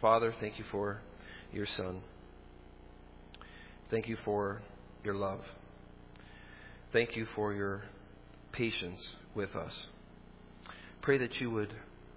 Father, thank you for your Son. Thank you for your love. Thank you for your patience with us. Pray that you would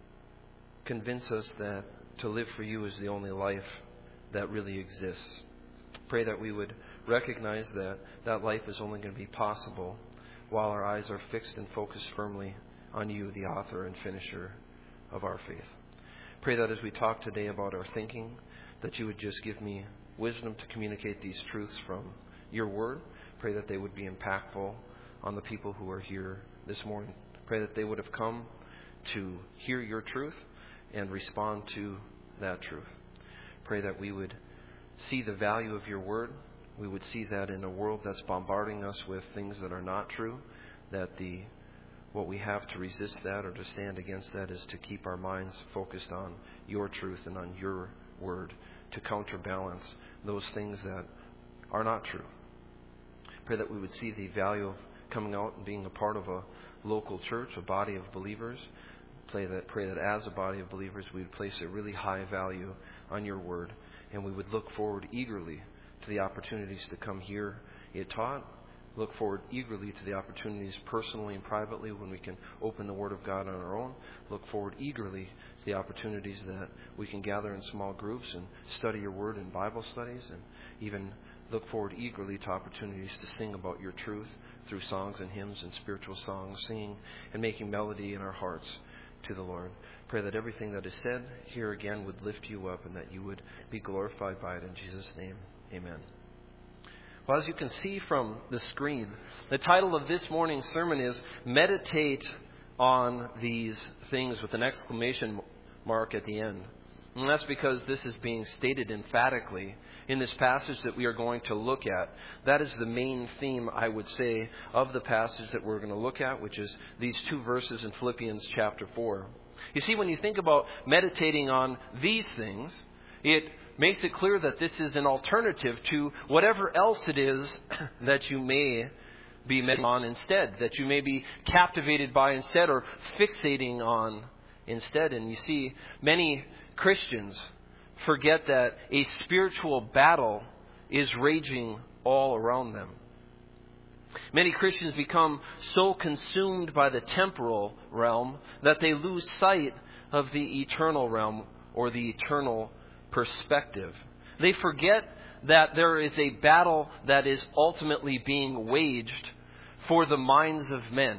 convince us that to live for you is the only life that really exists. Pray that we would recognize that that life is only going to be possible while our eyes are fixed and focused firmly on you, the author and finisher of our faith. Pray that as we talk today about our thinking, that you would just give me wisdom to communicate these truths from your word. Pray that they would be impactful on the people who are here this morning. Pray that they would have come to hear your truth and respond to that truth. Pray that we would see the value of your word. We would see that in a world that's bombarding us with things that are not true, that what we have to resist that or to stand against that is to keep our minds focused on your truth and on your word, to counterbalance those things that are not true. Pray that we would see the value of coming out and being a part of a local church, a body of believers. Pray that as a body of believers we would place a really high value on your word, and we would look forward eagerly to the opportunities to come hear it taught. Look forward eagerly to the opportunities personally and privately when we can open the Word of God on our own. Look forward eagerly to the opportunities that we can gather in small groups and study your Word in Bible studies, and even look forward eagerly to opportunities to sing about your truth through songs and hymns and spiritual songs, singing and making melody in our hearts to the Lord. Pray that everything that is said here again would lift you up and that you would be glorified by it. In Jesus' name, amen. Well, as you can see from the screen, the title of this morning's sermon is Meditate on These Things with an exclamation mark at the end. And that's because this is being stated emphatically in this passage that we are going to look at. That is the main theme, I would say, of the passage that we're going to look at, which is these two verses in Philippians chapter 4. You see, when you think about meditating on these things, it makes it clear that this is an alternative to whatever else it is that you may be meditating on instead, that you may be captivated by instead or fixating on instead. And you see, many Christians forget that a spiritual battle is raging all around them. Many Christians become so consumed by the temporal realm that they lose sight of the eternal realm or the eternal perspective. They forget that there is a battle that is ultimately being waged for the minds of men.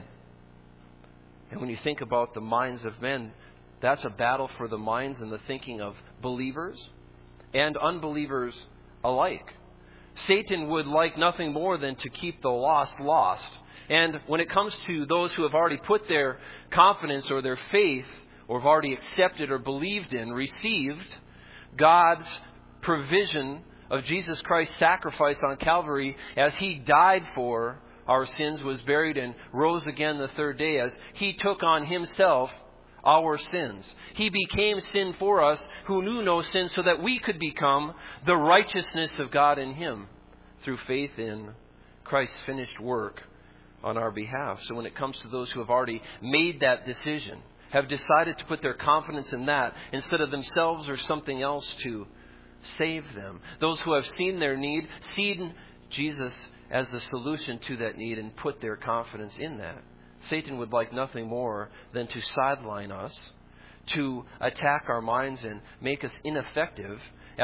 And when you think about the minds of men, that's a battle for the minds and the thinking of believers and unbelievers alike. Satan would like nothing more than to keep the lost. And when it comes to those who have already put their confidence or their faith or have already accepted or believed in, received God's provision of Jesus Christ's sacrifice on Calvary as He died for our sins, was buried, and rose again the third day, as He took on Himself our sins. He became sin for us who knew no sin, so that we could become the righteousness of God in Him through faith in Christ's finished work on our behalf. So when it comes to those who have already made that decision, have decided to put their confidence in that instead of themselves or something else to save them, those who have seen their need, seen Jesus as the solution to that need, and put their confidence in that, Satan would like nothing more than to sideline us, to attack our minds and make us ineffective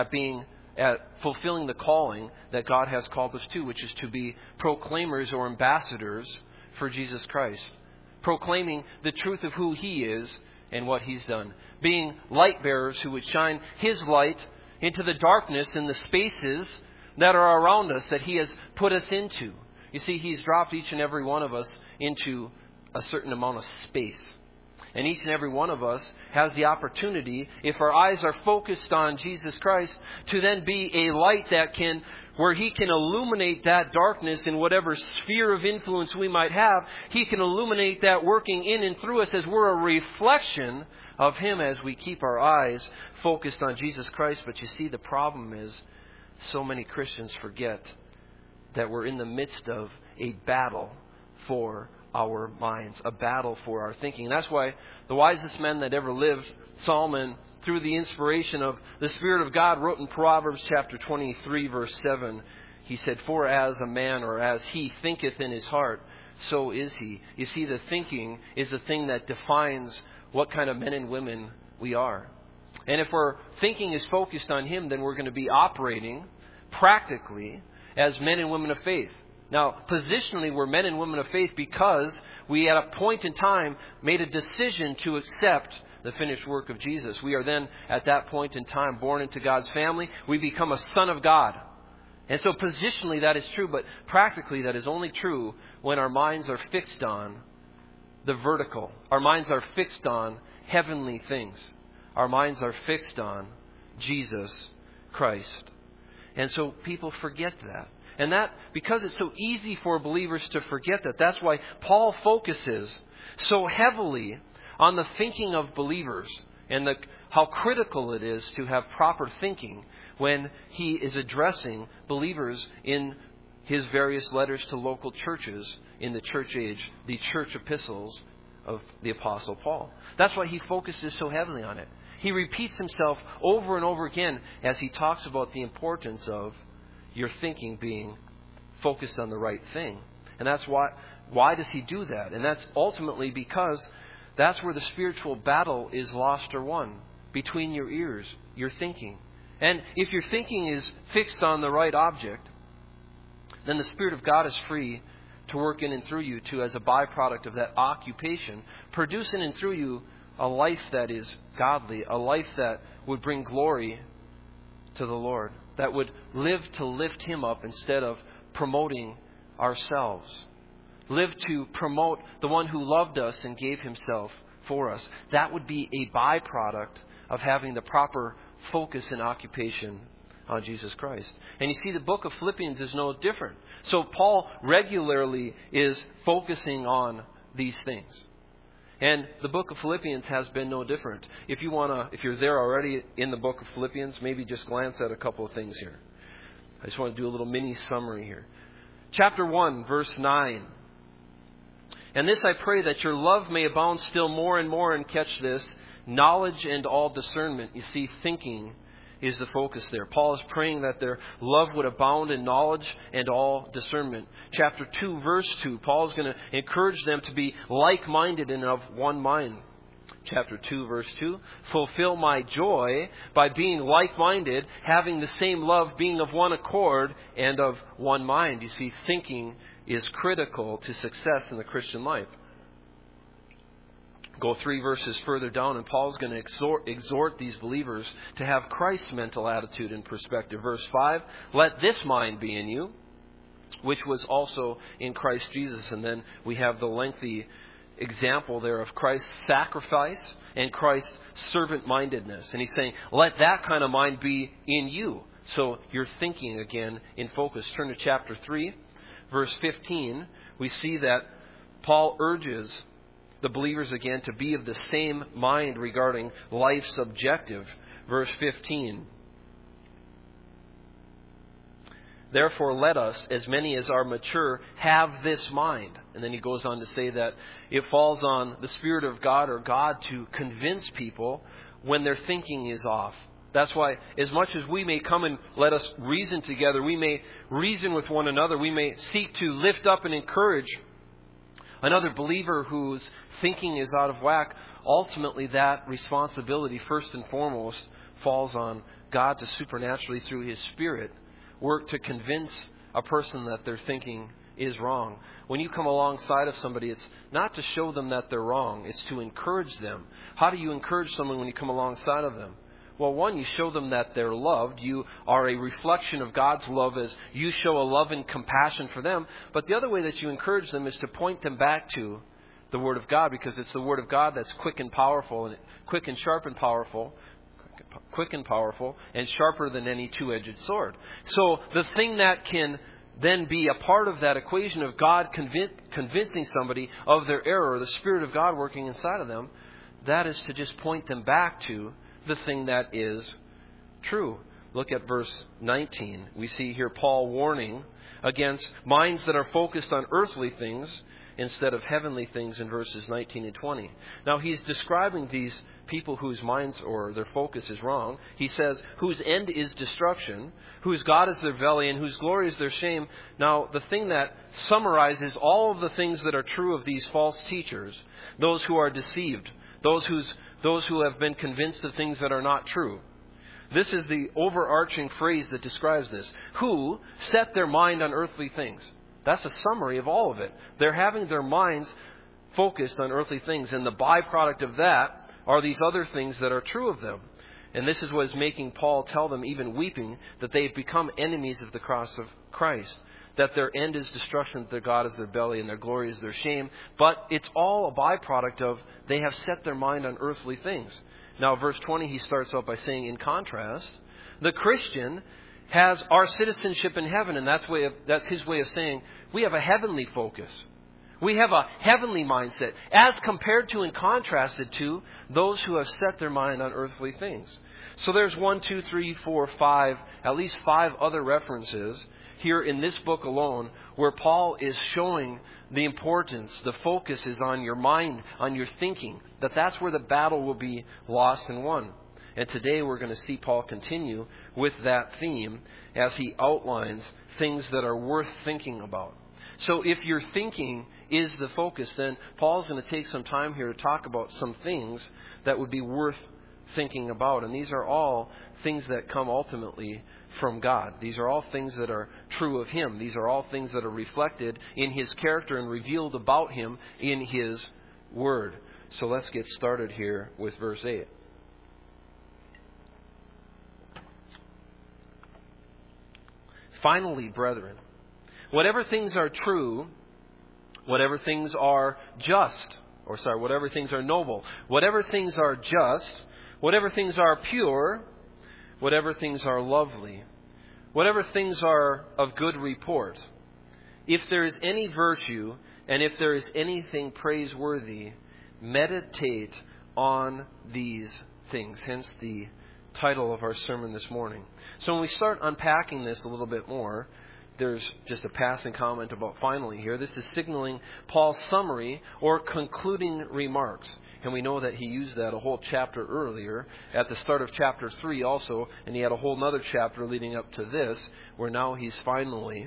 at fulfilling the calling that God has called us to, which is to be proclaimers or ambassadors for Jesus Christ, proclaiming the truth of who He is and what He's done, being light bearers who would shine His light into the darkness and the spaces that are around us that He has put us into. You see, He's dropped each and every one of us into a certain amount of space. And each and every one of us has the opportunity, if our eyes are focused on Jesus Christ, to then be a light where He can illuminate that darkness in whatever sphere of influence we might have. He can illuminate that working in and through us as we're a reflection of Him as we keep our eyes focused on Jesus Christ. But you see, the problem is so many Christians forget that we're in the midst of a battle for our minds, a battle for our thinking. And that's why the wisest men that ever lived, Solomon through the inspiration of the Spirit of God, wrote in Proverbs chapter 23, verse 7, he said, "For as a man, or as he thinketh in his heart, so is he." You see, the thinking is the thing that defines what kind of men and women we are. And if our thinking is focused on Him, then we're going to be operating practically as men and women of faith. Now, positionally, we're men and women of faith because we at a point in time made a decision to accept the finished work of Jesus. We are then, at that point in time, born into God's family. We become a son of God. And so positionally that is true, but practically that is only true when our minds are fixed on the vertical. Our minds are fixed on heavenly things. Our minds are fixed on Jesus Christ. And so people forget that. And that, because it's so easy for believers to forget that, that's why Paul focuses so heavily on the thinking of believers and how critical it is to have proper thinking when he is addressing believers in his various letters to local churches in the church age, the church epistles of the Apostle Paul. That's why he focuses so heavily on it. He repeats himself over and over again as he talks about the importance of your thinking being focused on the right thing. And that's why does he do that? And that's ultimately because that's where the spiritual battle is lost or won. Between your ears, your thinking. And if your thinking is fixed on the right object, then the Spirit of God is free to work in and through you to, as a byproduct of that occupation, produce in and through you a life that is godly, a life that would bring glory to the Lord, that would live to lift Him up instead of promoting ourselves. Live to promote the one who loved us and gave Himself for us. That would be a byproduct of having the proper focus and occupation on Jesus Christ. And you see, the book of Philippians is no different. So Paul regularly is focusing on these things. And the book of Philippians has been no different. If you're there already in the book of Philippians, maybe just glance at a couple of things here. I just want to do a little mini summary here. Chapter 1, verse 9. "And this I pray, that your love may abound still more and more," and catch this, knowledge and all discernment. You see, thinking is the focus there. Paul is praying that their love would abound in knowledge and all discernment. Chapter 2, verse 2, Paul is going to encourage them to be like-minded and of one mind. Chapter 2, verse 2, "Fulfill my joy by being like-minded, having the same love, being of one accord and of one mind." You see, thinking is critical to success in the Christian life. Go 3 verses further down, and Paul's going to exhort these believers to have Christ's mental attitude and perspective. Verse 5, "Let this mind be in you, which was also in Christ Jesus." And then we have the lengthy example there of Christ's sacrifice and Christ's servant-mindedness. And he's saying, let that kind of mind be in you. So you're thinking again in focus. Turn to chapter 3, verse 15. We see that Paul urges the believers again to be of the same mind regarding life's objective. Verse 15. "Therefore let us, as many as are mature, have this mind." And then he goes on to say that it falls on the Spirit of God or God to convince people when their thinking is off. That's why as much as we may come and let us reason together, we may reason with one another, we may seek to lift up and encourage another believer whose thinking is out of whack, ultimately that responsibility, first and foremost, falls on God to supernaturally, through His Spirit, work to convince a person that their thinking is wrong. When you come alongside of somebody, it's not to show them that they're wrong, it's to encourage them. How do you encourage someone when you come alongside of them? Well, one, you show them that they're loved. You are a reflection of God's love as you show a love and compassion for them. But the other way that you encourage them is to point them back to the Word of God, because it's the Word of God that's quick and powerful, and quick and sharp and powerful, and sharper than any two-edged sword. So the thing that can then be a part of that equation of God convincing somebody of their error, the Spirit of God working inside of them, that is to just point them back to the thing that is true. Look at verse 19. We see here Paul warning against minds that are focused on earthly things instead of heavenly things in verses 19 and 20. Now, he's describing these people whose minds or their focus is wrong. He says, whose end is destruction, whose God is their belly, and whose glory is their shame. Now, the thing that summarizes all of the things that are true of these false teachers, those who are deceived, those who have been convinced of things that are not true. This is the overarching phrase that describes this. Who set their mind on earthly things. That's a summary of all of it. They're having their minds focused on earthly things, and the byproduct of that are these other things that are true of them. And this is what is making Paul tell them, even weeping, that they've become enemies of the cross of Christ. That their end is destruction, that their God is their belly, and their glory is their shame. But it's all a byproduct of they have set their mind on earthly things. Now, verse 20, he starts out by saying, in contrast, the Christian has our citizenship in heaven, and that's his way of saying we have a heavenly focus. We have a heavenly mindset, as compared to and contrasted to those who have set their mind on earthly things. So there's 1, 2, 3, 4, 5, at least 5 other references here in this book alone where Paul is showing the importance, the focus is on your mind, on your thinking, that's where the battle will be lost and won. And today we're going to see Paul continue with that theme as he outlines things that are worth thinking about. So if your thinking is the focus, then Paul's going to take some time here to talk about some things that would be worth thinking about. And these are all things that come ultimately from God. These are all things that are true of Him. These are all things that are reflected in His character and revealed about Him in His Word. So let's get started here with verse 8. Finally, brethren, whatever things are true, whatever things are whatever things are noble, whatever things are just, whatever things are pure, whatever things are lovely, whatever things are of good report, if there is any virtue and if there is anything praiseworthy, meditate on these things. Hence the title of our sermon this morning. So when we start unpacking this a little bit more, there's just a passing comment about finally here. This is signaling Paul's summary or concluding remarks. And we know that he used that a whole chapter earlier at the start of chapter 3 also. And he had a whole other chapter leading up to this where now he's finally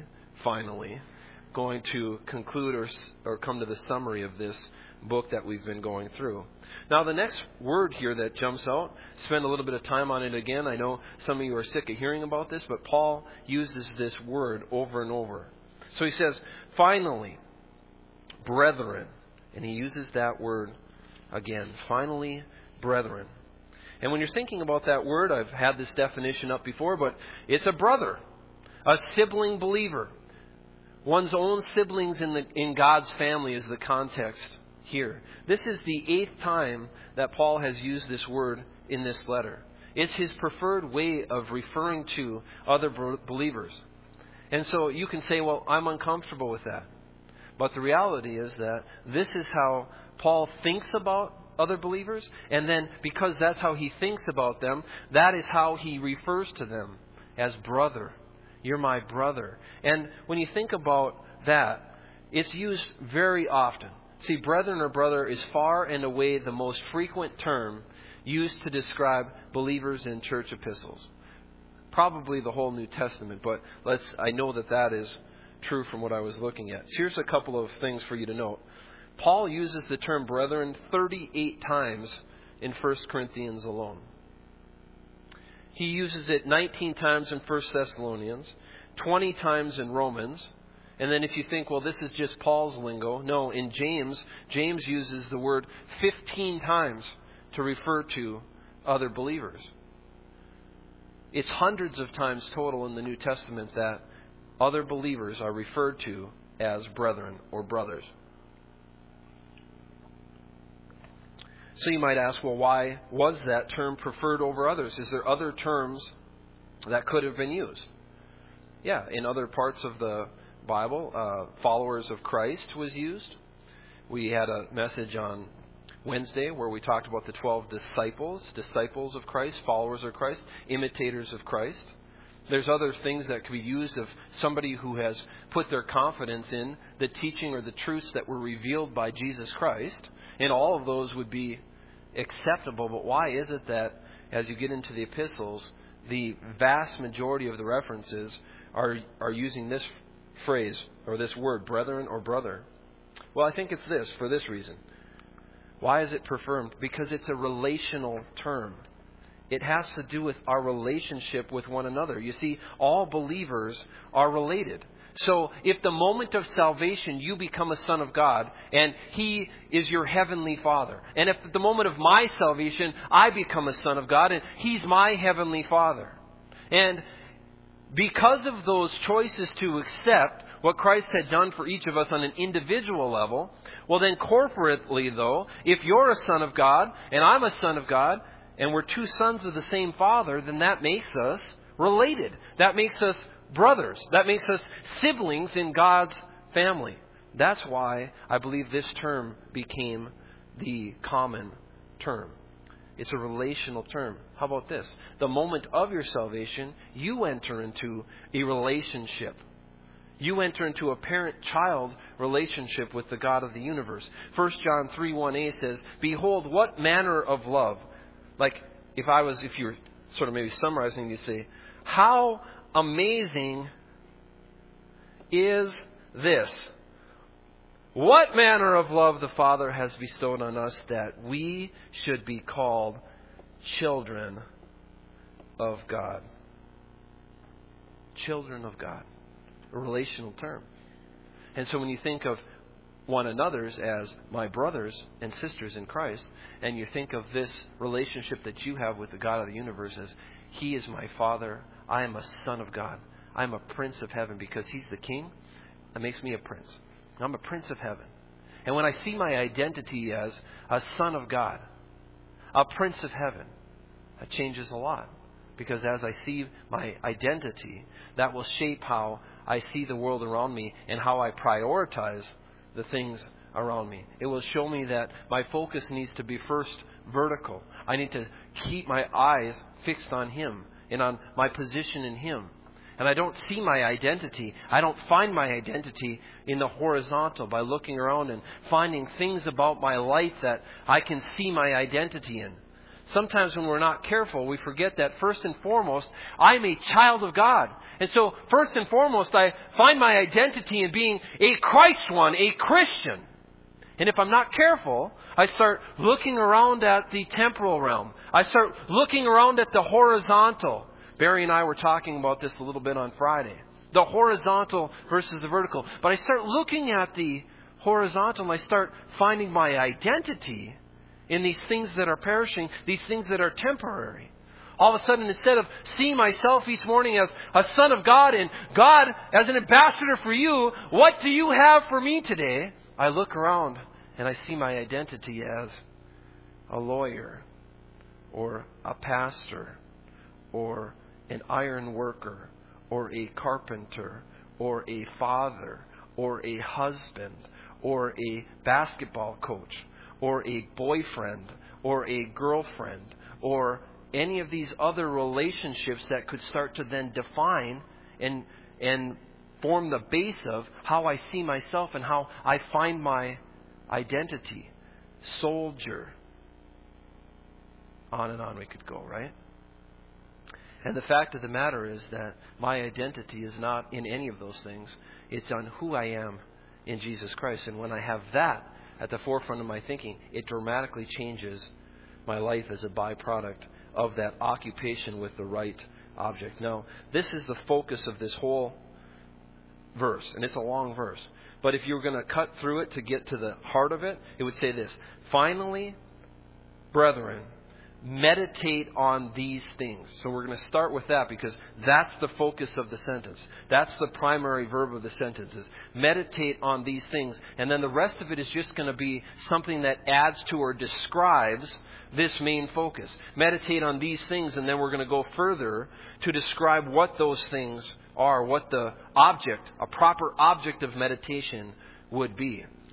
going to conclude or come to the summary of this book that we've been going through. Now the next word here that jumps out, spend a little bit of time on it again. I know some of you are sick of hearing about this, but Paul uses this word over and over. So he says, finally, brethren. And he uses that word again. Finally, brethren. And when you're thinking about that word, I've had this definition up before, but it's a brother, a sibling believer. One's own siblings in God's family is the context here. This is the 8th time that Paul has used this word in this letter. It's his preferred way of referring to other believers. And so you can say, well, I'm uncomfortable with that. But the reality is that this is how Paul thinks about other believers. And then because that's how he thinks about them, that is how he refers to them as brother. You're my brother. And when you think about that, it's used very often. See, brethren or brother is far and away the most frequent term used to describe believers in church epistles. Probably the whole New Testament, but I know that is true from what I was looking at. So here's a couple of things for you to note. Paul uses the term brethren 38 times in 1 Corinthians alone. He uses it 19 times in 1 Thessalonians, 20 times in Romans. And then if you think, well, this is just Paul's lingo. No, in James uses the word 15 times to refer to other believers. It's hundreds of times total in the New Testament that other believers are referred to as brethren or brothers. So you might ask, well, why was that term preferred over others? Is there other terms that could have been used? Yeah, in other parts of the Bible, followers of Christ was used. We had a message on Wednesday where we talked about the 12 disciples of Christ, followers of Christ, imitators of Christ. There's other things that could be used of somebody who has put their confidence in the teaching or the truths that were revealed by Jesus Christ. And all of those would be acceptable. But why is it that as you get into the epistles, the vast majority of the references are using this phrase or this word, brethren or brother? Well, I think it's this, for this reason. Why is it preferred? Because it's a relational term. It has to do with our relationship with one another. You see, all believers are related. So if the moment of salvation you become a son of God and He is your heavenly Father, and if at the moment of my salvation I become a son of God and He's my heavenly Father, and because of those choices to accept what Christ had done for each of us on an individual level, well then corporately though, if you're a son of God and I'm a son of God, and we're two sons of the same Father, then that makes us related. That makes us brothers. That makes us siblings in God's family. That's why I believe this term became the common term. It's a relational term. How about this? The moment of your salvation, you enter into a relationship. You enter into a parent-child relationship with the God of the universe. 1 John 3:1a says, "Behold, what manner of love." Like, if you were sort of maybe summarizing, you say, how amazing is this? What manner of love the Father has bestowed on us that we should be called children of God. Children of God. A relational term. And so when you think of one another's as my brothers and sisters in Christ, and you think of this relationship that you have with the God of the universe as He is my Father, I am a son of God, I'm a prince of heaven because He's the King, that makes me a prince. I'm a prince of heaven. And when I see my identity as a son of God, a prince of heaven, that changes a lot. Because as I see my identity, that will shape how I see the world around me and how I prioritize the things around me. It will show me that my focus needs to be first vertical. I need to keep my eyes fixed on Him and on my position in Him. And I don't see my identity. I don't find my identity in the horizontal by looking around and finding things about my life that I can see my identity in. Sometimes when we're not careful, we forget that first and foremost, I'm a child of God. And so first and foremost, I find my identity in being a Christ one, a Christian. And if I'm not careful, I start looking around at the temporal realm. I start looking around at the horizontal. Barry and I were talking about this a little bit on Friday. The horizontal versus the vertical. But I start looking at the horizontal and I start finding my identity in these things that are perishing, these things that are temporary. All of a sudden, instead of seeing myself each morning as a son of God and God as an ambassador for you, what do you have for me today? I look around and I see my identity as a lawyer or a pastor or an iron worker or a carpenter or a father or a husband or a basketball coach or a boyfriend or a girlfriend or any of these other relationships that could start to then define and form the base of how I see myself and how I find my identity. Soldier. On and on we could go, right? And the fact of the matter is that my identity is not in any of those things. It's on who I am in Jesus Christ. And when I have that at the forefront of my thinking, it dramatically changes my life as a byproduct of that occupation with the right object. Now, this is the focus of this whole verse, and it's a long verse. But if you were going to cut through it to get to the heart of it, it would say this: finally, brethren, meditate on these things. So we're going to start with that because that's the focus of the sentence. That's the primary verb of the sentence is meditate on these things. And then the rest of it is just going to be something that adds to or describes this main focus. Meditate on these things, and then we're going to go further to describe what those things are, what the object, a proper object of meditation would be.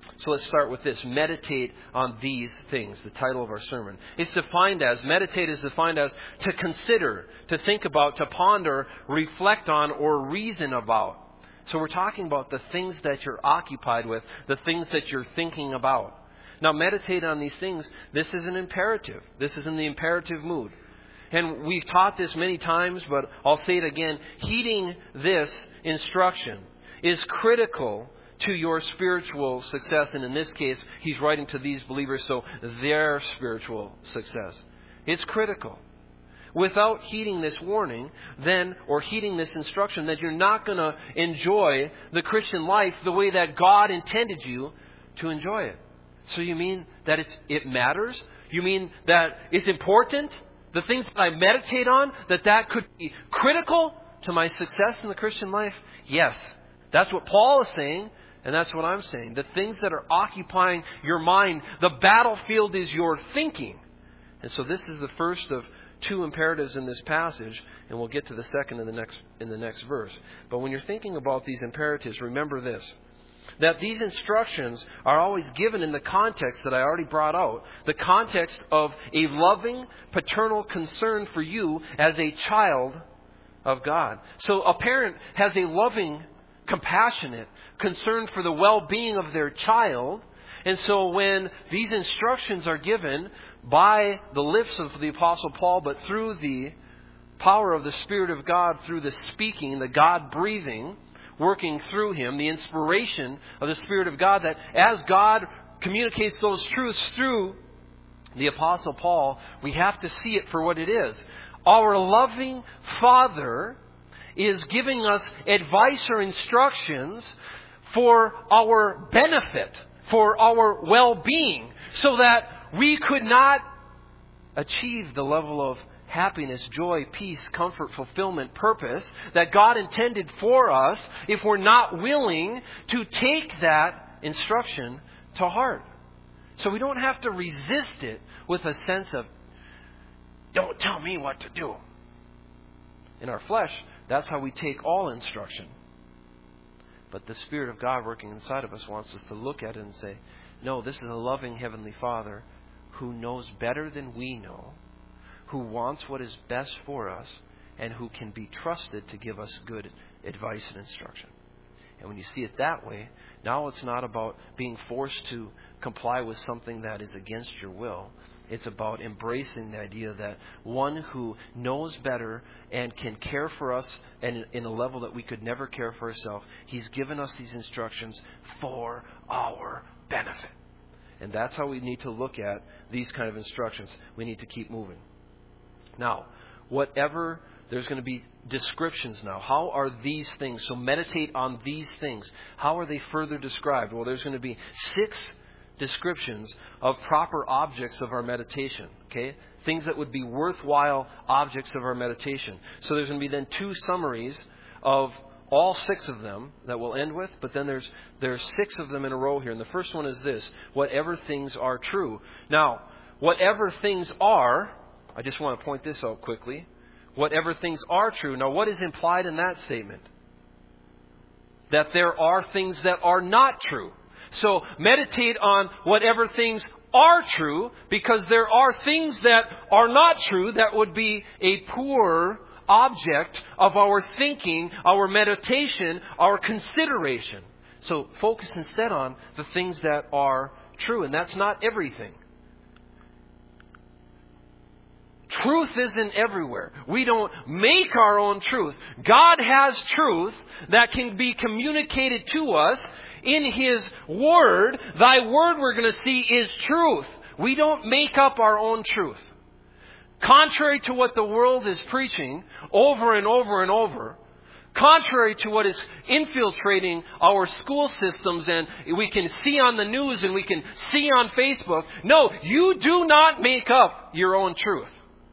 So let's start with this. Meditate on these things, the title of our sermon. It's defined as, meditate is defined as to consider, to think about, to ponder, reflect on, or reason about. So we're talking about the things that you're occupied with, the things that you're thinking about. Now, meditate on these things. This is an imperative. This is in the imperative mood. And we've taught this many times, but I'll say it again. Heeding this instruction is critical to your spiritual success. And in this case, he's writing to these believers, so their spiritual success. It's critical. Without heeding this warning, then, or heeding this instruction, that you're not going to enjoy the Christian life the way that God intended you to enjoy it. So you mean that it matters? You mean that it's important? The things that I meditate on, that could be critical to my success in the Christian life? Yes. That's what Paul is saying, and that's what I'm saying. The things that are occupying your mind, the battlefield is your thinking. And so this is the first of two imperatives in this passage, and we'll get to the second in the next verse. But when you're thinking about these imperatives, remember this. That these instructions are always given in the context that I already brought out. The context of a loving, paternal concern for you as a child of God. So a parent has a loving, compassionate concern for the well-being of their child. And so when these instructions are given by the lips of the Apostle Paul, but through the power of the Spirit of God, through the speaking, the God-breathing, working through him, the inspiration of the Spirit of God, that as God communicates those truths through the Apostle Paul, we have to see it for what it is. Our loving Father is giving us advice or instructions for our benefit, for our well-being, so that we could not achieve the level of happiness, joy, peace, comfort, fulfillment, purpose that God intended for us if we're not willing to take that instruction to heart. So we don't have to resist it with a sense of, don't tell me what to do. In our flesh, that's how we take all instruction. But the Spirit of God working inside of us wants us to look at it and say, no, this is a loving Heavenly Father who knows better than we know, who wants what is best for us, and who can be trusted to give us good advice and instruction. And when you see it that way, now it's not about being forced to comply with something that is against your will. It's about embracing the idea that one who knows better and can care for us and in a level that we could never care for ourselves, he's given us these instructions for our benefit. And that's how we need to look at these kind of instructions. We need to keep moving. Now, there's going to be descriptions now. How are these things? So meditate on these things. How are they further described? Well, there's going to be 6 descriptions of proper objects of our meditation. Okay? Things that would be worthwhile objects of our meditation. So there's going to be then 2 summaries of all 6 of them that we'll end with, but then there's 6 of them in a row here. And the first one is this: whatever things are true. Now, whatever things are, I just want to point this out quickly. Whatever things are true. Now, what is implied in that statement? That there are things that are not true. So, meditate on whatever things are true, because there are things that are not true that would be a poor object of our thinking, our meditation, our consideration. So, focus instead on the things that are true. And that's not everything. Truth isn't everywhere. We don't make our own truth. God has truth that can be communicated to us in His Word. Thy Word, we're going to see, is truth. We don't make up our own truth. Contrary to what the world is preaching over and over and over, contrary to what is infiltrating our school systems and we can see on the news and we can see on Facebook, no, you do not make up your own truth.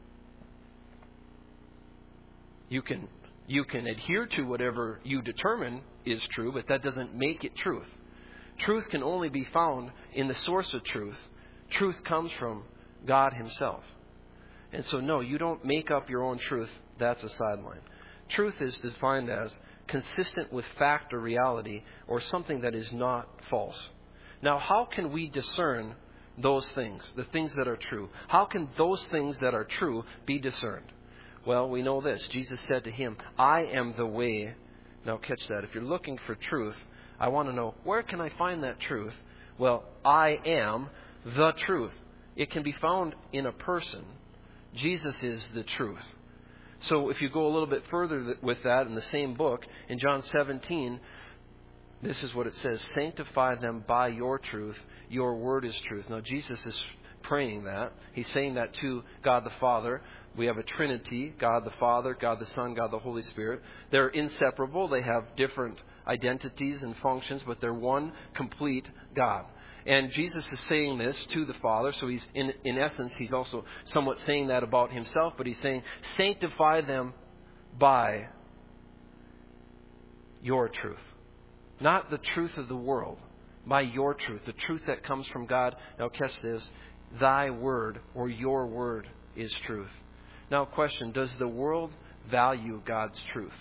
You can adhere to whatever you determine is true, but that doesn't make it truth. Truth can only be found in the source of truth. Truth comes from God Himself. And so, no, you don't make up your own truth. That's a sideline. Truth is defined as consistent with fact or reality, or something that is not false. Now, how can we discern those things, the things that are true? How can those things that are true be discerned? Well, we know this. Jesus said to him, I am the way. Now, catch that. If you're looking for truth, I want to know, where can I find that truth? Well, I am the truth. It can be found in a person. Jesus is the truth. So if you go a little bit further with that in the same book, in John 17, this is what it says, sanctify them by your truth. Your word is truth. Now, Jesus is praying that. He's saying that to God the Father. We have a Trinity, God the Father, God the Son, God the Holy Spirit. They're inseparable. They have different identities and functions, but they're one complete God. And Jesus is saying this to the Father, so he's in essence, he's also somewhat saying that about himself, but he's saying, sanctify them by your truth. Not the truth of the world, by your truth, the truth that comes from God. Now catch this, thy word or your word is truth. Now question, does the world value God's truth?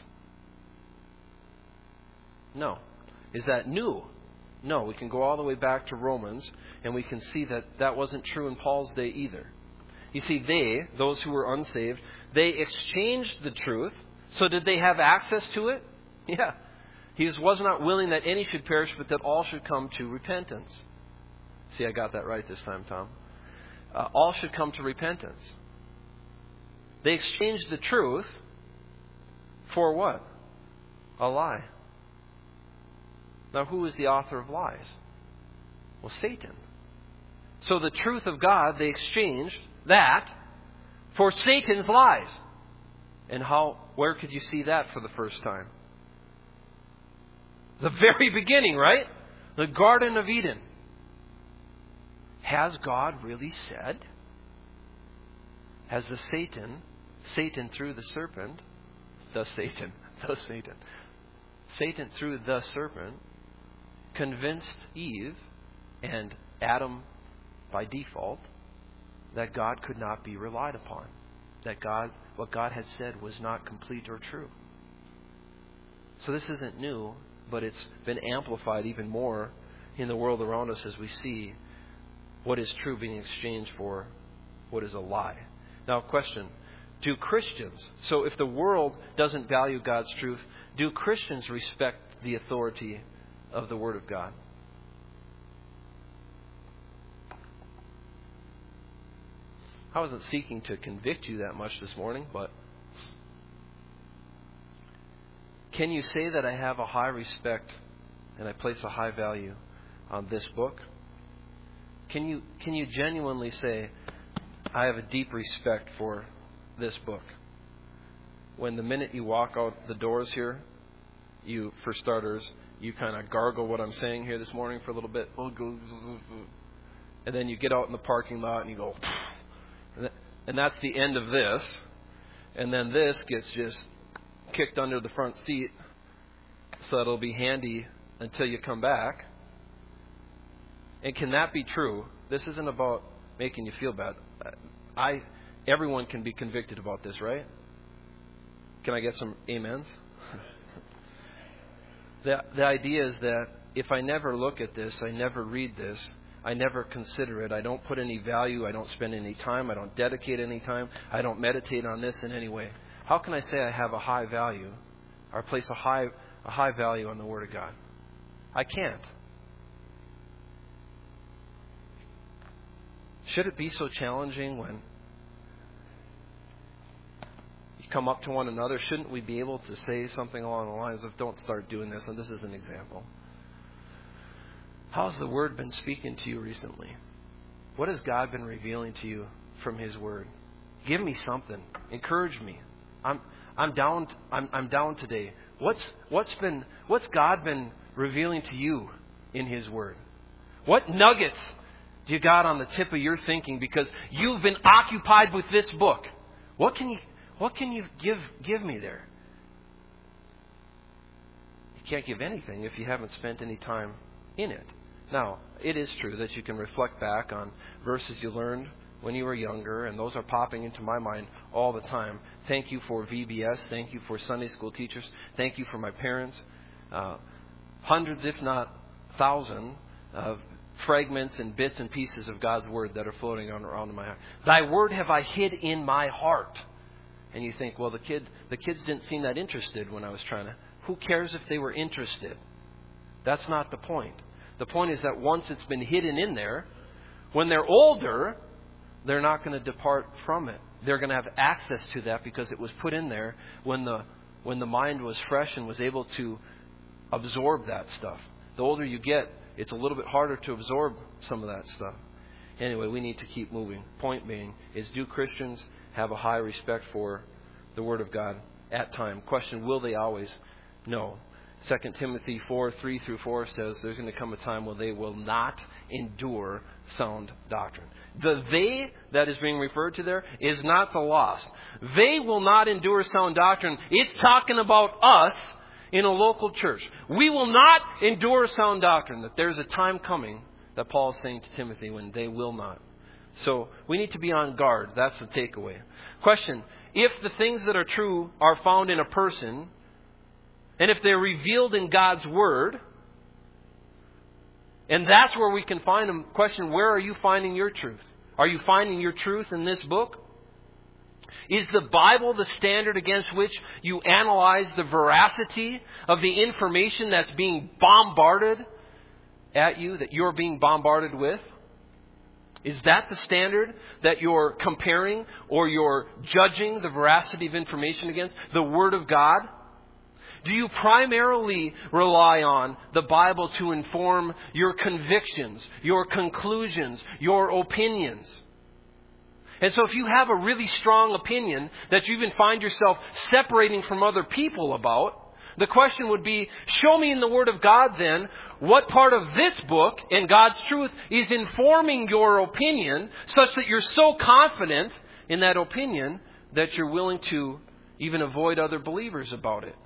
No. Is that new? No, we can go all the way back to Romans, and we can see that that wasn't true in Paul's day either. You see, those who were unsaved, they exchanged the truth. So did they have access to it? Yeah. He was not willing that any should perish, but that all should come to repentance. See, I got that right this time, Tom. All should come to repentance. They exchanged the truth for what? A lie. Now, who is the author of lies? Well, Satan. So the truth of God, they exchanged that for Satan's lies. And where could you see that for the first time? The very beginning, right? The Garden of Eden. Has God really said? Has Satan through the serpent, Satan through the serpent, convinced Eve and Adam by default that God could not be relied upon, that what God had said was not complete or true. So this isn't new, but it's been amplified even more in the world around us as we see what is true being exchanged for what is a lie. Now, question, do Christians, so if the world doesn't value God's truth, do Christians respect the authority of the Word of God? I wasn't seeking to convict you that much this morning, but can you say that I have a high respect and I place a high value on this book? Can you genuinely say, I have a deep respect for this book? When the minute you walk out the doors here, for starters, you kind of gargle what I'm saying here this morning for a little bit. And then you get out in the parking lot and you go, and that's the end of this. And then this gets just kicked under the front seat so it'll be handy until you come back. And can that be true? This isn't about making you feel bad. Everyone can be convicted about this, right? Can I get some amens? The idea is that if I never look at this, I never read this, I never consider it, I don't put any value, I don't spend any time, I don't dedicate any time, I don't meditate on this in any way, how can I say I have a high value or place a high value on the Word of God? I can't. Should it be so challenging when you come up to one another? Shouldn't we be able to say something along the lines of, don't start doing this, and this is an example. How's the Word been speaking to you recently? What has God been revealing to you from His Word? Give me something. Encourage me. I'm down today. What's God been revealing to you in His Word? What nuggets you got on the tip of your thinking because you've been occupied with this book? What can you give me there? You can't give anything if you haven't spent any time in it. Now, it is true that you can reflect back on verses you learned when you were younger, and those are popping into my mind all the time. Thank you for VBS. Thank you for Sunday school teachers. Thank you for my parents. Hundreds, if not thousands, of fragments and bits and pieces of God's Word that are floating around in my heart. Thy Word have I hid in my heart. And you think, well, the kids didn't seem that interested when I was trying to. Who cares if they were interested? That's not the point. The point is that once it's been hidden in there, when they're older, they're not going to depart from it. They're going to have access to that because it was put in there when the mind was fresh and was able to absorb that stuff. The older you get, it's a little bit harder to absorb some of that stuff. Anyway, we need to keep moving. Point being is, do Christians have a high respect for the Word of God at time? Question, will they always? No. 2 Timothy 4:3-4 says there's going to come a time when they will not endure sound doctrine. The they that is being referred to there is not the lost. They will not endure sound doctrine. It's talking about us in a local church. We will not endure sound doctrine. That there's a time coming that Paul is saying to Timothy when they will not. So we need to be on guard. That's the takeaway. Question, if the things that are true are found in a person, and if they're revealed in God's Word, and that's where we can find them, question, where are you finding your truth? Are you finding your truth in this book? Is the Bible the standard against which you analyze the veracity of the information that's being bombarded at you, that you're being bombarded with? Is that the standard that you're comparing or you're judging the veracity of information against? The Word of God? Do you primarily rely on the Bible to inform your convictions, your conclusions, your opinions? And so if you have a really strong opinion that you even find yourself separating from other people about, the question would be, show me in the Word of God then what part of this book and God's truth is informing your opinion such that you're so confident in that opinion that you're willing to even avoid other believers about it.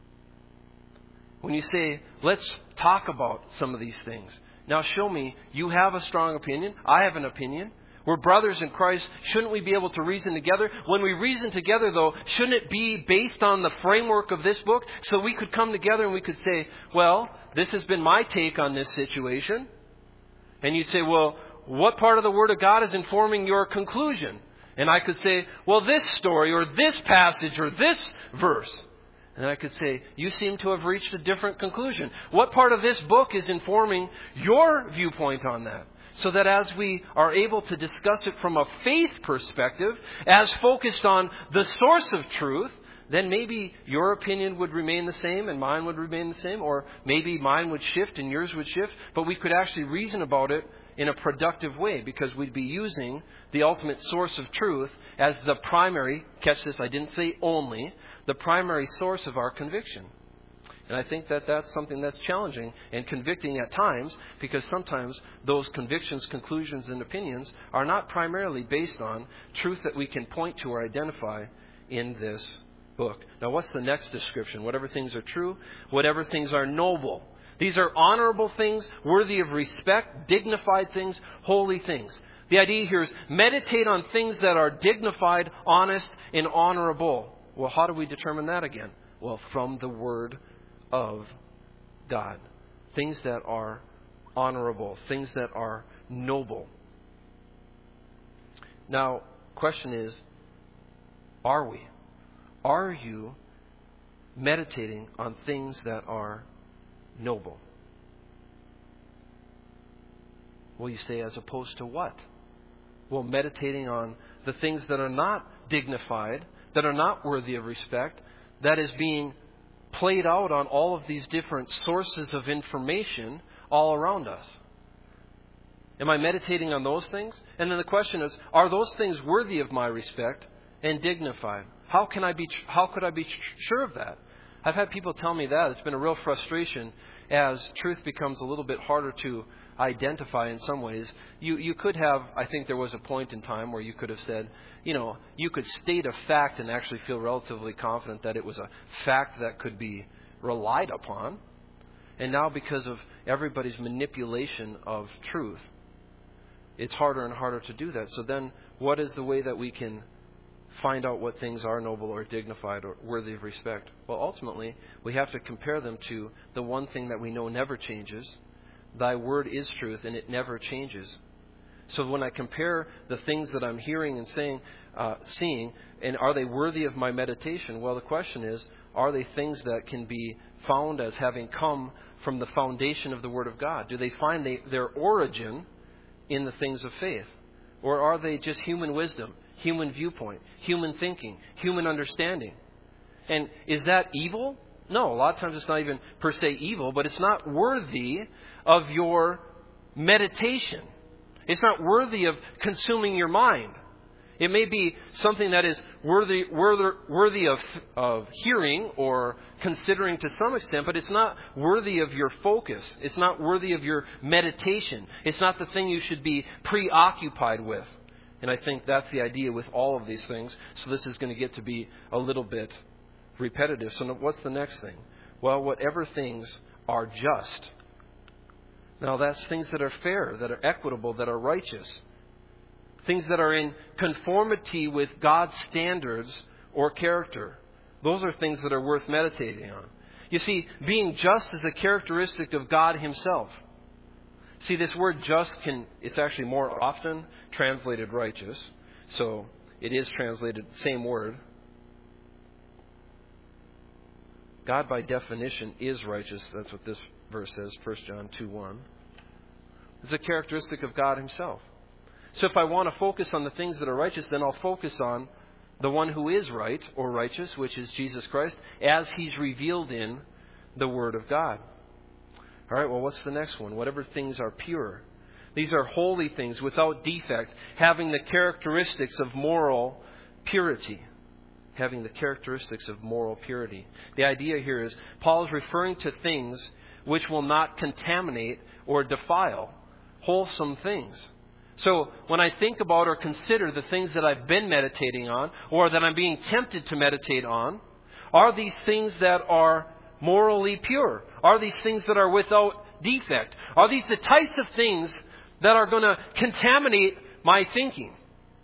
When you say, let's talk about some of these things. Now show me, you have a strong opinion, I have an opinion. We're brothers in Christ. Shouldn't we be able to reason together? When we reason together, though, shouldn't it be based on the framework of this book? So we could come together and we could say, well, this has been my take on this situation. And you'd say, well, what part of the Word of God is informing your conclusion? And I could say, well, this story or this passage or this verse. And I could say, you seem to have reached a different conclusion. What part of this book is informing your viewpoint on that? So that as we are able to discuss it from a faith perspective, as focused on the source of truth, then maybe your opinion would remain the same and mine would remain the same, or maybe mine would shift and yours would shift, but we could actually reason about it in a productive way because we'd be using the ultimate source of truth as the primary, catch this, I didn't say only, the primary source of our conviction. And I think that that's something that's challenging and convicting at times because sometimes those convictions, conclusions, and opinions are not primarily based on truth that we can point to or identify in this book. Now, what's the next description? Whatever things are true, whatever things are noble. These are honorable things, worthy of respect, dignified things, holy things. The idea here is meditate on things that are dignified, honest, and honorable. Well, how do we determine that again? Well, from the Word of God. Things that are honorable, things that are noble. Now, question is, are we? Are you meditating on things that are noble? Well, you say, as opposed to what? Well, meditating on the things that are not dignified, that are not worthy of respect, that is being played out on all of these different sources of information all around us. Am I meditating on those things? And then the question is, are those things worthy of my respect and dignified? How could I be sure of that? I've had people tell me that. It's been a real frustration as truth becomes a little bit harder to identify in some ways. You could have, I think there was a point in time where you could have said, you could state a fact and actually feel relatively confident that it was a fact that could be relied upon. And now because of everybody's manipulation of truth, it's harder and harder to do that. So then what is the way that we can find out what things are noble or dignified or worthy of respect? Well, ultimately, we have to compare them to the one thing that we know never changes, Thy word is truth, and it never changes. So when I compare the things that I'm hearing and seeing, and are they worthy of my meditation? Well, the question is, are they things that can be found as having come from the foundation of the Word of God? Do they find their origin in the things of faith? Or are they just human wisdom, human viewpoint, human thinking, human understanding? And is that evil? No, a lot of times it's not even per se evil, but it's not worthy of your meditation. It's not worthy of consuming your mind. It may be something that is worthy of hearing or considering to some extent, but it's not worthy of your focus. It's not worthy of your meditation. It's not the thing you should be preoccupied with. And I think that's the idea with all of these things. So this is going to get to be a little bit repetitive. So what's the next thing? Well, whatever things are just. Now that's things that are fair, that are equitable, that are righteous. Things that are in conformity with God's standards or character. Those are things that are worth meditating on. You see, being just is a characteristic of God Himself. See, this word just it's actually more often translated righteous. So it is translated, same word. God by definition is righteous. That's what this verse says, 1 John 2:1. It's a characteristic of God Himself. So if I want to focus on the things that are righteous, then I'll focus on the one who is right or righteous, which is Jesus Christ, as He's revealed in the Word of God. All right, well, what's the next one? Whatever things are pure. These are holy things without defect, having the characteristics of moral purity. Having the characteristics of moral purity. The idea here is Paul is referring to things which will not contaminate or defile. Wholesome things. So when I think about or consider the things that I've been meditating on or that I'm being tempted to meditate on, are these things that are morally pure? Are these things that are without defect? Are these the types of things that are going to contaminate my thinking?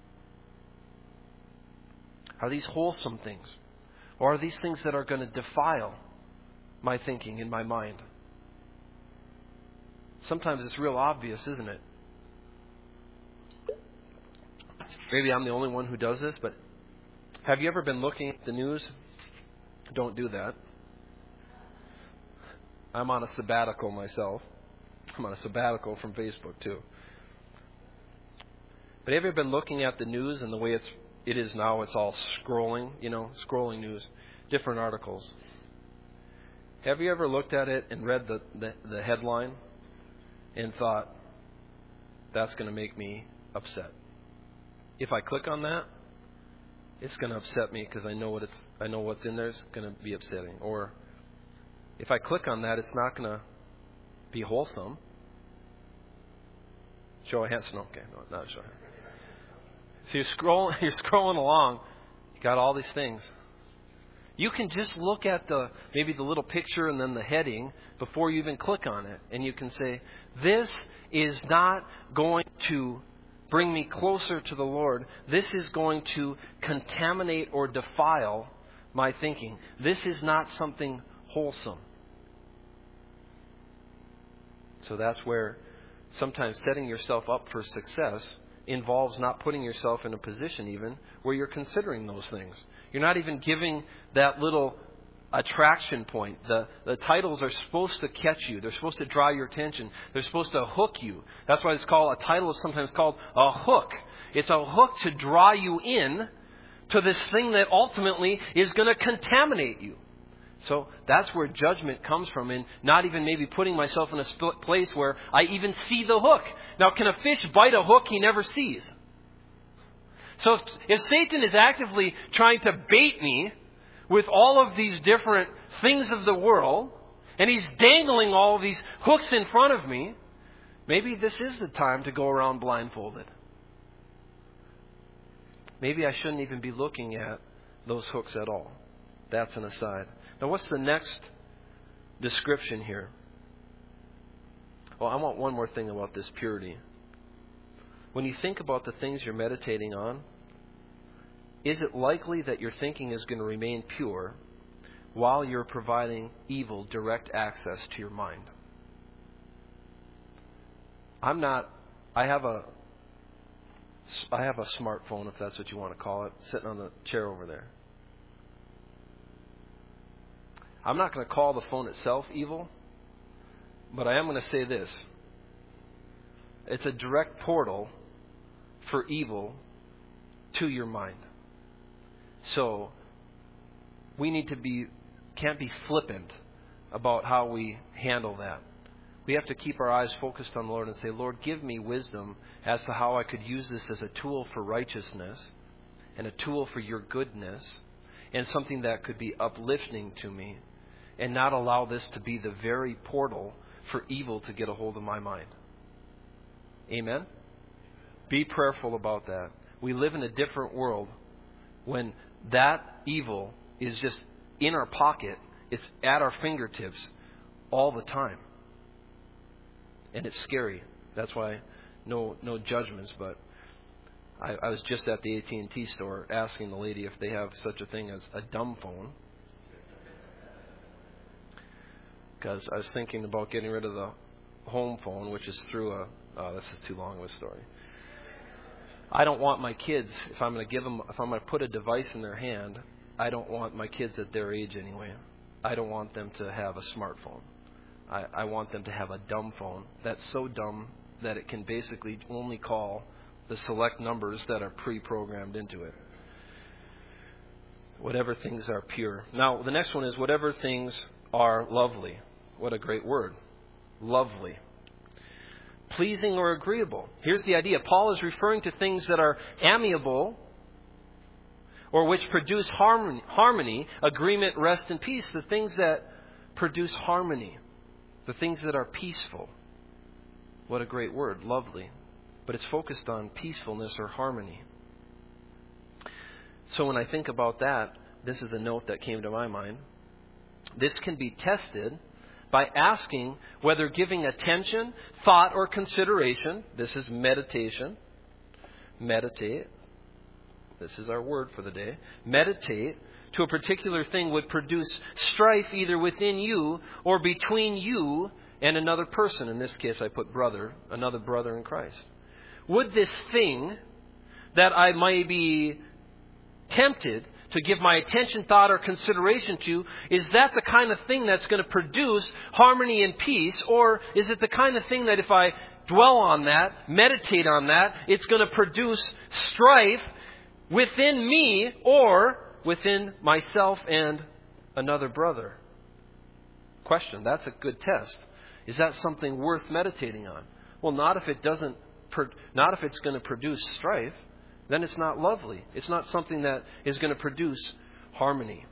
Are these wholesome things? Or are these things that are going to defile my thinking in my mind? Sometimes it's real obvious, isn't it? Maybe I'm the only one who does this, but have you ever been looking at the news? Don't do that. I'm on a sabbatical myself. I'm on a sabbatical from Facebook too. But have you ever been looking at the news and the way it is now? It's all scrolling, scrolling news, different articles. Have you ever looked at it and read the headline and thought, that's going to make me upset? If I click on that, it's going to upset me because I know what's in there is going to be upsetting. Or if I click on that, it's not going to be wholesome. Show of hands. No, okay, no, not show of hands. So you're scrolling along. You got all these things. You can just look at maybe the little picture and then the heading before you even click on it, and you can say, "This is not going to bring me closer to the Lord. This is going to contaminate or defile my thinking. This is not something wholesome." So that's where sometimes setting yourself up for success involves not putting yourself in a position even where you're considering those things. You're not even giving that little attraction point. The titles are supposed to catch you. They're supposed to draw your attention. They're supposed to hook you. That's why a title is sometimes called a hook. It's a hook to draw you in to this thing that ultimately is going to contaminate you. So that's where judgment comes from, and not even maybe putting myself in a place where I even see the hook. Now, can a fish bite a hook he never sees? So if Satan is actively trying to bait me with all of these different things of the world, and he's dangling all of these hooks in front of me, maybe this is the time to go around blindfolded. Maybe I shouldn't even be looking at those hooks at all. That's an aside. Now, what's the next description here? Well, I want one more thing about this purity. When you think about the things you're meditating on, is it likely that your thinking is going to remain pure while you're providing evil direct access to your mind? I have a smartphone, if that's what you want to call it, sitting on the chair over there. I'm not going to call the phone itself evil, but I am going to say this. It's a direct portal for evil to your mind. So we can't be flippant about how we handle that. We have to keep our eyes focused on the Lord and say, Lord, give me wisdom as to how I could use this as a tool for righteousness and a tool for your goodness and something that could be uplifting to me, and not allow this to be the very portal for evil to get a hold of my mind. Amen? Be prayerful about that. We live in a different world when that evil is just in our pocket. It's at our fingertips all the time. And it's scary. That's why no judgments, but I was just at the AT&T store asking the lady if they have such a thing as a dumb phone. Because I was thinking about getting rid of the home phone, which is through this is too long of a story. I don't want my kids, if I'm going to put a device in their hand, I don't want my kids at their age anyway. I don't want them to have a smartphone. I want them to have a dumb phone that's so dumb that it can basically only call the select numbers that are pre-programmed into it. Whatever things are pure. Now, the next one is whatever things are lovely. What a great word. Lovely. Pleasing or agreeable. Here's the idea. Paul is referring to things that are amiable or which produce harmony, agreement, rest, and peace. The things that produce harmony. The things that are peaceful. What a great word. Lovely. But it's focused on peacefulness or harmony. So when I think about that, this is a note that came to my mind. This can be tested by asking whether giving attention, thought, or consideration, this is meditation, meditate, this is our word for the day, meditate to a particular thing would produce strife either within you or between you and another person. In this case, I put another brother in Christ. Would this thing that I might be tempted to give my attention, thought, or consideration to, is that the kind of thing that's going to produce harmony and peace? Or is it the kind of thing that if I dwell on that, meditate on that, it's going to produce strife within me or within myself and another brother? Question. That's a good test. Is that something worth meditating on? Well, not if it's going to produce strife. Then it's not lovely. It's not something that is going to produce harmony.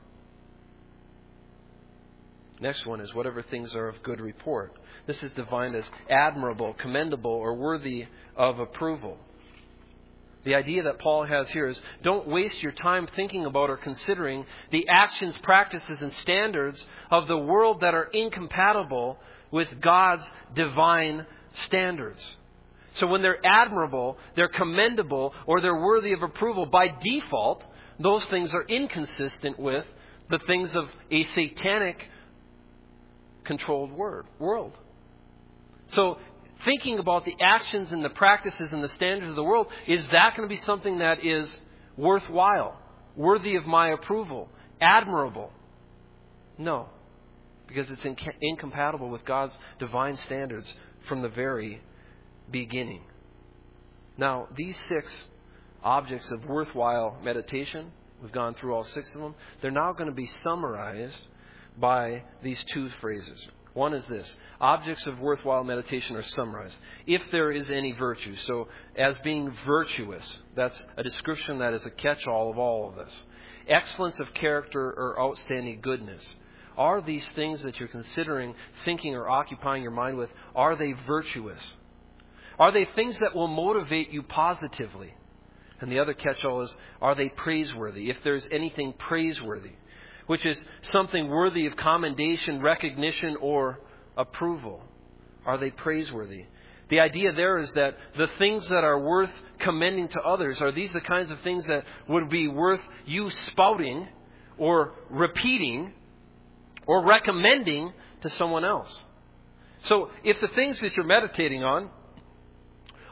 Next one is whatever things are of good report. This is defined as admirable, commendable, or worthy of approval. The idea that Paul has here is don't waste your time thinking about or considering the actions, practices, and standards of the world that are incompatible with God's divine standards. So when they're admirable, they're commendable, or they're worthy of approval, by default, those things are inconsistent with the things of a satanic controlled world. So thinking about the actions and the practices and the standards of the world, is that going to be something that is worthwhile, worthy of my approval, admirable? No, because it's incompatible with God's divine standards from the very beginning. Now, these 6 objects of worthwhile meditation, we've gone through all 6 of them, they're now going to be summarized by these 2 phrases. One is this: objects of worthwhile meditation are summarized. If there is any virtue. So, as being virtuous, that's a description that is a catch-all of all of this. Excellence of character or outstanding goodness. Are these things that you're considering, thinking, or occupying your mind with, are they virtuous? Are they things that will motivate you positively? And the other catch-all is, are they praiseworthy? If there's anything praiseworthy, which is something worthy of commendation, recognition, or approval. Are they praiseworthy? The idea there is that the things that are worth commending to others, are these the kinds of things that would be worth you spouting or repeating or recommending to someone else? So if the things that you're meditating on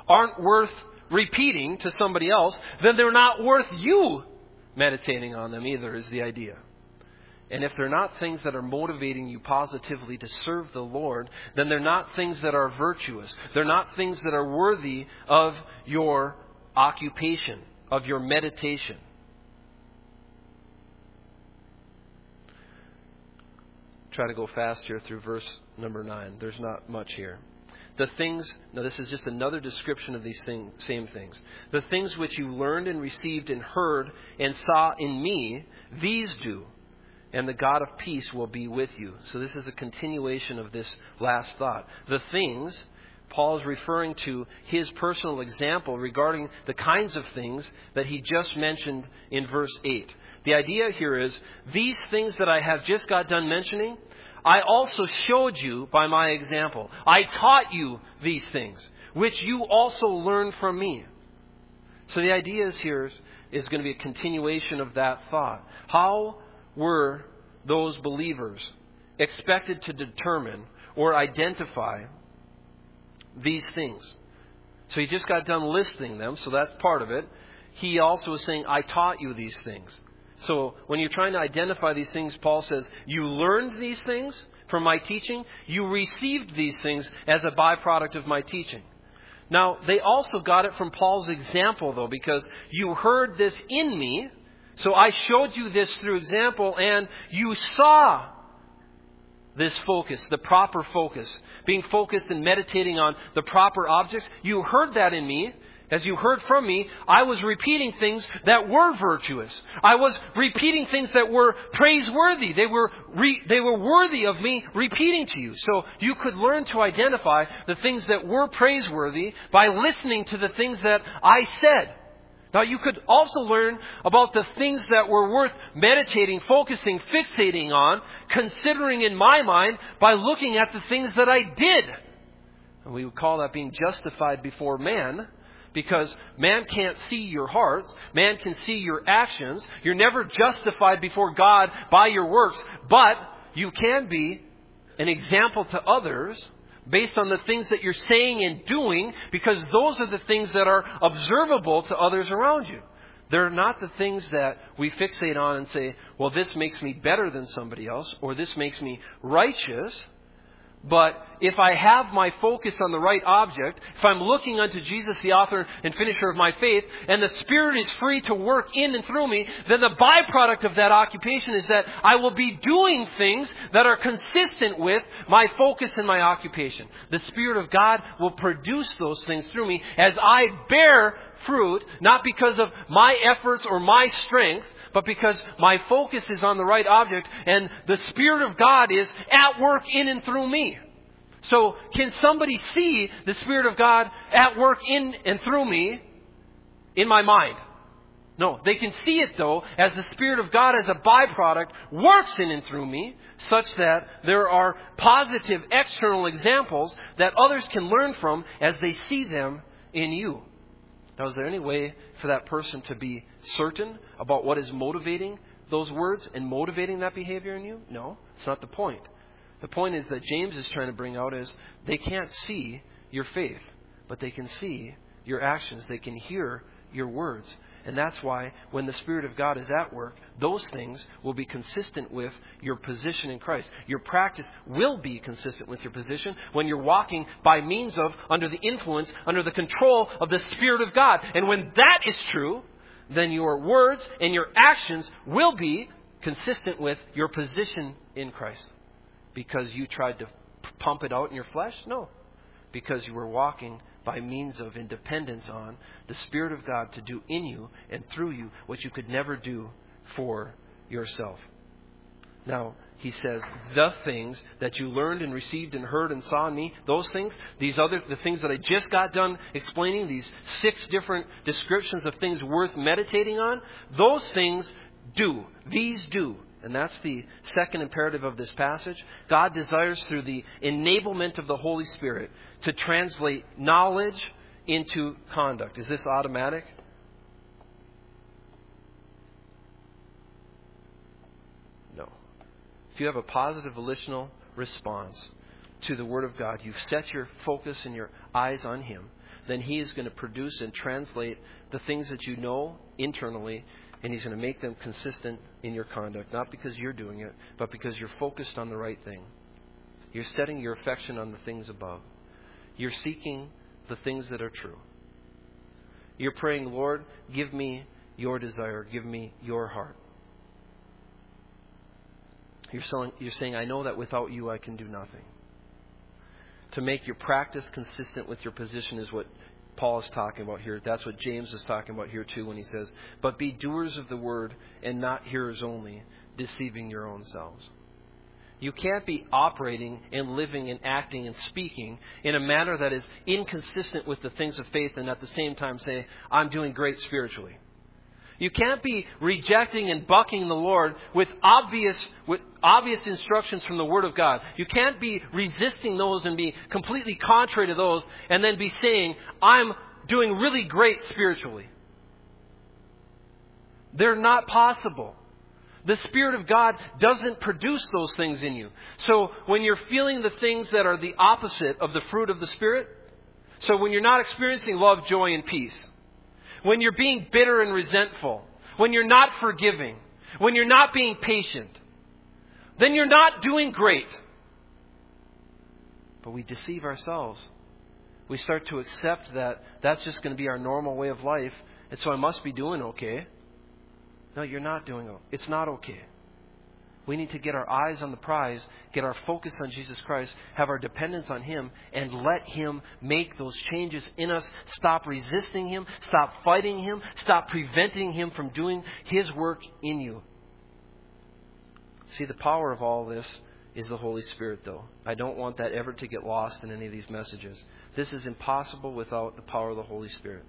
aren't worth repeating to somebody else, then they're not worth you meditating on them either, is the idea. And if they're not things that are motivating you positively to serve the Lord, then they're not things that are virtuous. They're not things that are worthy of your occupation, of your meditation. Try to go fast here through verse number 9. There's not much here. The things, now this is just another description of these same things. The things which you learned and received and heard and saw in me, these do, and the God of peace will be with you. So this is a continuation of this last thought. The things, Paul is referring to his personal example regarding the kinds of things that he just mentioned in verse 8. The idea here is, these things that I have just got done mentioning, I also showed you by my example. I taught you these things, which you also learned from me. So the idea here is going to be a continuation of that thought. How were those believers expected to determine or identify these things? So he just got done listing them, so that's part of it. He also is saying, I taught you these things. So when you're trying to identify these things, Paul says, you learned these things from my teaching. You received these things as a byproduct of my teaching. Now, they also got it from Paul's example, though, because you heard this in me. So I showed you this through example, and you saw this focus, the proper focus, being focused and meditating on the proper objects. You heard that in me. As you heard from me, I was repeating things that were virtuous. I was repeating things that were praiseworthy. They were worthy of me repeating to you. So you could learn to identify the things that were praiseworthy by listening to the things that I said. Now you could also learn about the things that were worth meditating, focusing, fixating on, considering in my mind by looking at the things that I did. And we would call that being justified before man. Because man can't see your hearts. Man can see your actions. You're never justified before God by your works. But you can be an example to others based on the things that you're saying and doing. Because those are the things that are observable to others around you. They're not the things that we fixate on and say, well, this makes me better than somebody else. Or this makes me righteous. But if I have my focus on the right object, if I'm looking unto Jesus, the author and finisher of my faith, and the Spirit is free to work in and through me, then the byproduct of that occupation is that I will be doing things that are consistent with my focus and my occupation. The Spirit of God will produce those things through me as I bear fruit, not because of my efforts or my strength, but because my focus is on the right object and the Spirit of God is at work in and through me. So can somebody see the Spirit of God at work in and through me in my mind? No, they can see it though as the Spirit of God as a byproduct works in and through me such that there are positive external examples that others can learn from as they see them in you. Now, is there any way for that person to be certain about what is motivating those words and motivating that behavior in you? No, it's not the point. The point is that James is trying to bring out is they can't see your faith, but they can see your actions. They can hear your words. And that's why when the Spirit of God is at work, those things will be consistent with your position in Christ. Your practice will be consistent with your position when you're walking by means of, under the influence, under the control of the Spirit of God. And when that is true, then your words and your actions will be consistent with your position in Christ. Because you tried to pump it out in your flesh? No. Because you were walking by means of and dependence on the Spirit of God to do in you and through you what you could never do for yourself. Now, he says, the things that you learned and received and heard and saw in me, those things, the things that I just got done explaining, these 6 different descriptions of things worth meditating on, those things do. These do. And that's the second imperative of this passage. God desires through the enablement of the Holy Spirit to translate knowledge into conduct. Is this automatic? No. If you have a positive volitional response to the Word of God, you've set your focus and your eyes on Him, then He is going to produce and translate the things that you know internally, and He's going to make them consistent in your conduct. Not because you're doing it, but because you're focused on the right thing. You're setting your affection on the things above. You're seeking the things that are true. You're praying, Lord, give me your desire. Give me your heart. You're saying, I know that without you I can do nothing. To make your practice consistent with your position is what Paul is talking about here. That's what James is talking about here too when he says, but be doers of the word and not hearers only, deceiving your own selves. You can't be operating and living and acting and speaking in a manner that is inconsistent with the things of faith and at the same time say, I'm doing great spiritually. You can't be rejecting and bucking the Lord with obvious instructions from the Word of God. You can't be resisting those and be completely contrary to those and then be saying, I'm doing really great spiritually. They're not possible. The Spirit of God doesn't produce those things in you. So when you're feeling the things that are the opposite of the fruit of the Spirit, so when you're not experiencing love, joy, and peace, when you're being bitter and resentful, when you're not forgiving, when you're not being patient, then you're not doing great. But we deceive ourselves. We start to accept that that's just going to be our normal way of life, and so I must be doing okay. No, you're not doing okay. It's not okay. We need to get our eyes on the prize, get our focus on Jesus Christ, have our dependence on Him, and let Him make those changes in us. Stop resisting Him. Stop fighting Him. Stop preventing Him from doing His work in you. See, the power of all this is the Holy Spirit, though. I don't want that ever to get lost in any of these messages. This is impossible without the power of the Holy Spirit.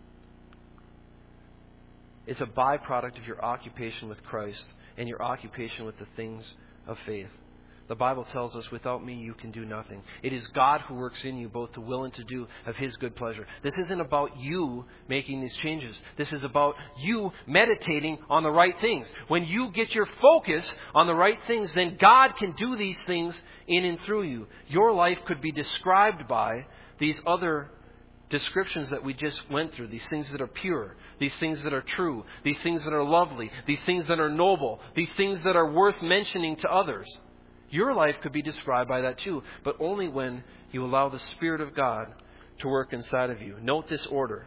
It's a byproduct of your occupation with Christ and your occupation with the things of faith. The Bible tells us, without me you can do nothing. It is God who works in you both to will and to do of His good pleasure. This isn't about you making these changes. This is about you meditating on the right things. When you get your focus on the right things, then God can do these things in and through you. Your life could be described by these other descriptions that we just went through, these things that are pure, these things that are true, these things that are lovely, these things that are noble, these things that are worth mentioning to others. Your life could be described by that too, but only when you allow the Spirit of God to work inside of you. Note this order.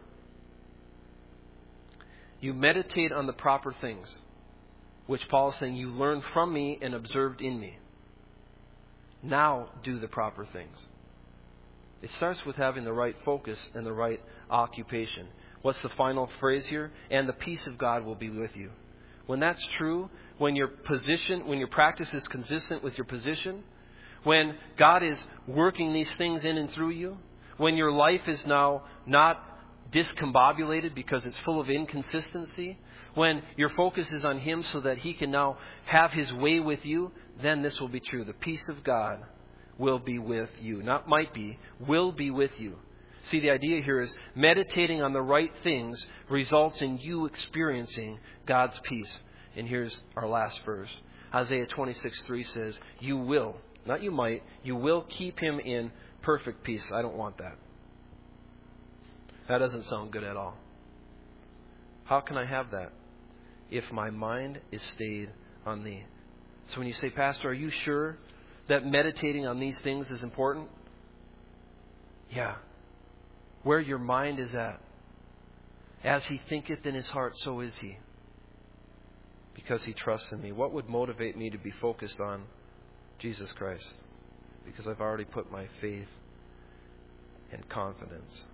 You meditate on the proper things, which Paul is saying you learned from me and observed in me. Now do the proper things. It starts with having the right focus and the right occupation. What's the final phrase here? And the peace of God will be with you. When that's true, when your practice is consistent with your position, when God is working these things in and through you, when your life is now not discombobulated because it's full of inconsistency, when your focus is on Him so that He can now have His way with you, then this will be true. The peace of God will be with you. Not might be, will be with you. See, the idea here is meditating on the right things results in you experiencing God's peace. And here's our last verse. Isaiah 26:3 says, you will, not you might, you will keep him in perfect peace. I don't want that. That doesn't sound good at all. How can I have that? If my mind is stayed on Thee. So when you say, Pastor, are you sure that meditating on these things is important? Yeah. Where your mind is at. As he thinketh in his heart, so is he. Because he trusts in me. What would motivate me to be focused on Jesus Christ? Because I've already put my faith and confidence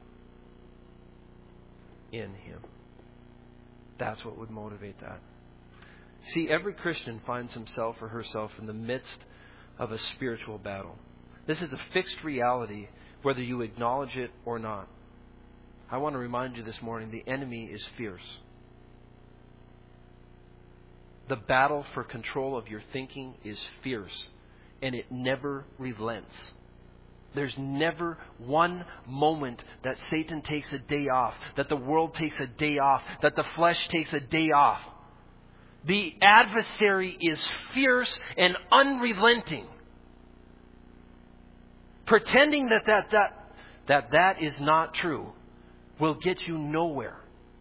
in Him. That's what would motivate that. See, every Christian finds himself or herself in the midst of a spiritual battle. This is a fixed reality, whether you acknowledge it or not. I want to remind you this morning, the enemy is fierce. The battle for control of your thinking is fierce, and it never relents. There's never one moment that Satan takes a day off, that the world takes a day off, that the flesh takes a day off. The adversary is fierce and unrelenting. Pretending that is not true will get you nowhere.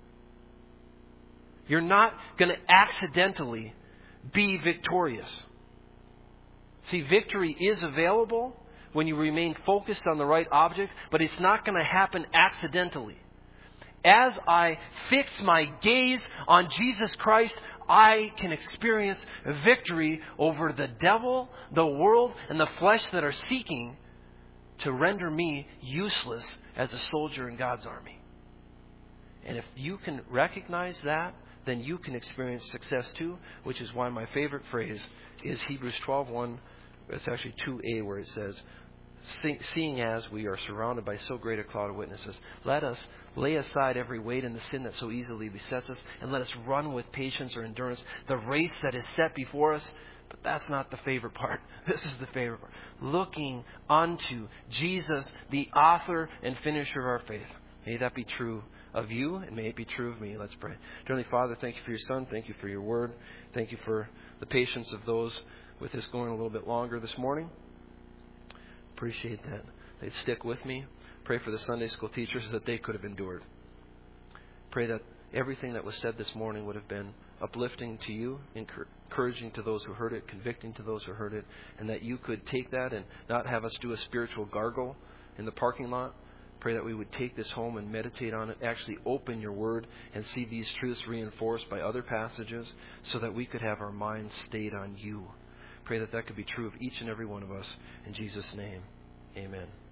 You're not going to accidentally be victorious. See, victory is available when you remain focused on the right object, but it's not going to happen accidentally. As I fix my gaze on Jesus Christ, I can experience victory over the devil, the world, and the flesh that are seeking to render me useless as a soldier in God's army. And if you can recognize that, then you can experience success too, which is why my favorite phrase is Hebrews 12:1. It's actually 2a, where it says, seeing as we are surrounded by so great a cloud of witnesses, let us lay aside every weight and the sin that so easily besets us, and let us run with patience or endurance the race that is set before us. But that's not the favorite part. This is the favorite part. Looking unto Jesus, the author and finisher of our faith. May that be true of you, and may it be true of me. Let's pray. Heavenly Father, thank you for your Son. Thank you for your word. Thank you for the patience of those with this going a little bit longer this morning. Appreciate that. They'd stick with me. Pray for the Sunday school teachers that they could have endured. Pray that everything that was said this morning would have been uplifting to you, encouraging to those who heard it, convicting to those who heard it, and that you could take that and not have us do a spiritual gargle in the parking lot. Pray that we would take this home and meditate on it, actually open your word and see these truths reinforced by other passages so that we could have our minds stayed on you. Pray that that could be true of each and every one of us. In Jesus' name, amen.